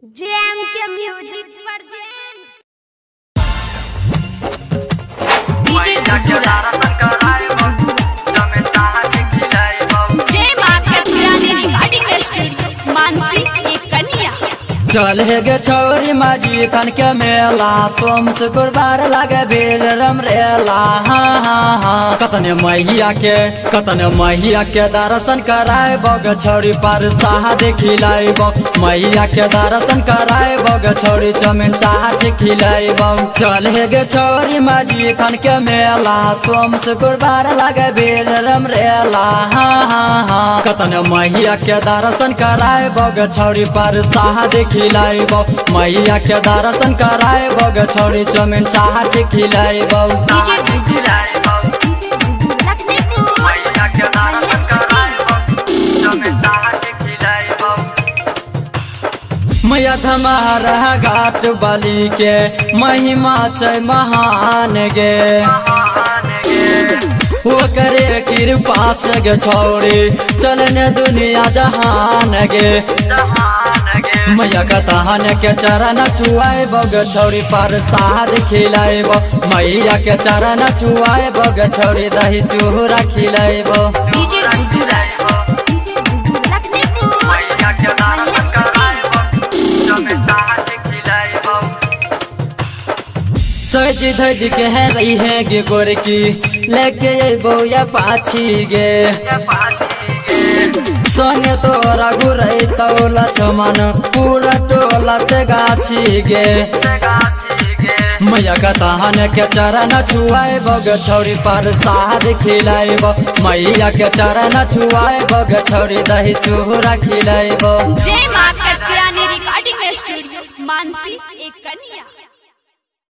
GeM के music version DJ गुलाब जय मां कत्यानी रिकॉर्डिंग स्टूडियो मानसी एक कन्या चल गे छौरी माजी खन के मेला सोम शुक्रवार लागे भीड़ रम रेला हाँ कतने मैया के दर्शन कराए बग छौरी पर साहद खिलाइब मैया के दर्शन कराए बग छौरी चमिन चाहत खिलाइब चल गे छौरी माजी खन के मेला सोम शुक्रवार लागे भीड़ रम रेला हाँ कतने मैया के दर्शन कराए बग छौरी पर साहद खिलाइब मैया के दर्शन कराए बग छौरी चमिन चाहत खिलाइब डीजे गुलाब मैया के दर्शन मैया धमारा घाट बाली के महिमा छै महान गे वो करे कृपा से गे छौरी चलने दुनिया जहान गे मैया का तहन के चरण छुआए बग छौरी पर साद खिलाइब मैया के चरण छुआए बग छौरी दही चूड़ा खिलाइब डीजे गुलाब सज धज के है रही है गे गोरकी लेके अबो या पाछी गे संगे तोरा घुरै तौला छमन पूरा टोला ते गाछी गे मैया का तहन के चरण छुआए बग छौरी पर साद खिलाइब मैया के चरण छुआए बग छौरी दही चूड़ा खिलाइब जय मां कत्यानी रिकॉर्डिंग स्टूडियो मानसी एक कन्या।